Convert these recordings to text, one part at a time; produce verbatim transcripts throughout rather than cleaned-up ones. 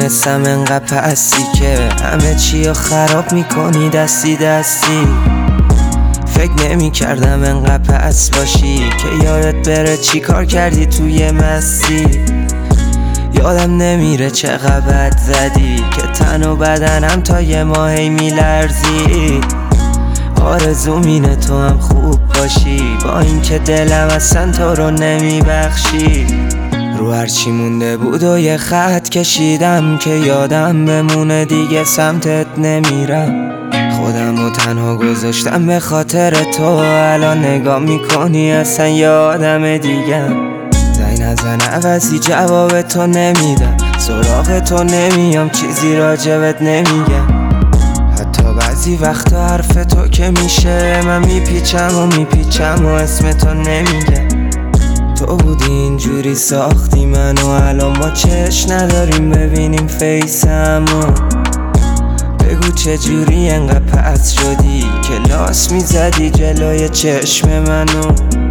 نمیدونستم انقدر پسی که همه چی رو خراب میکنی دستی دستی. فکر نمی کردم انقدر پس باشی که یادت بره چی کار کردی توی مستی. یادم نمیره چقدر بد زدی که تن و بدنم تا یه ماهی میلرزی. آرزوم اینه تو هم خوب باشی، با اینکه دلم اصلا تو رو نمیبخشی. رو هرچی مونده بود و یه خط کشیدم که یادم بمونه دیگه سمتت نمیرم. خودم رو تنها گذاشتم به خاطر تو، الان نگاه میکنی اصلا یه آدم دیگه. زنگ نزن عوضی جواب تو نمیدم، سراغ تو نمیام چیزی راجبت نمیگم. حتی بعضی وقتا حرف تو که میشه من میپیچم و میپیچم و اسم تو نمیگم. تو بودی اینجوری ساختی منو، الان ما چش نداریم ببینیم فیسمو. بگو چجوری انقدر پس شدی که لاس میزدی جلوی چشم منو.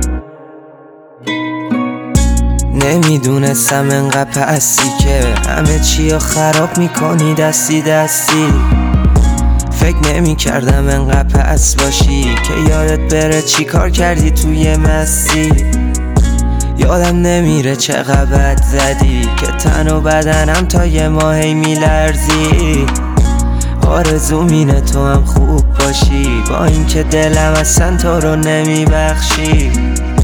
نمیدونستم انقدر پسی که همه چی رو خراب میکنی دستی دستی. فکر نمی کردم انقدر پس باشی که یادت بره چی کار کردی توی مستی. یادم نمیره چقدر بد زدی که تن و بدنم تا یه ماهی میلرزی. آرزوم اینه تو هم خوب باشی، با اینکه دلم اصلا تو رو نمیبخشی.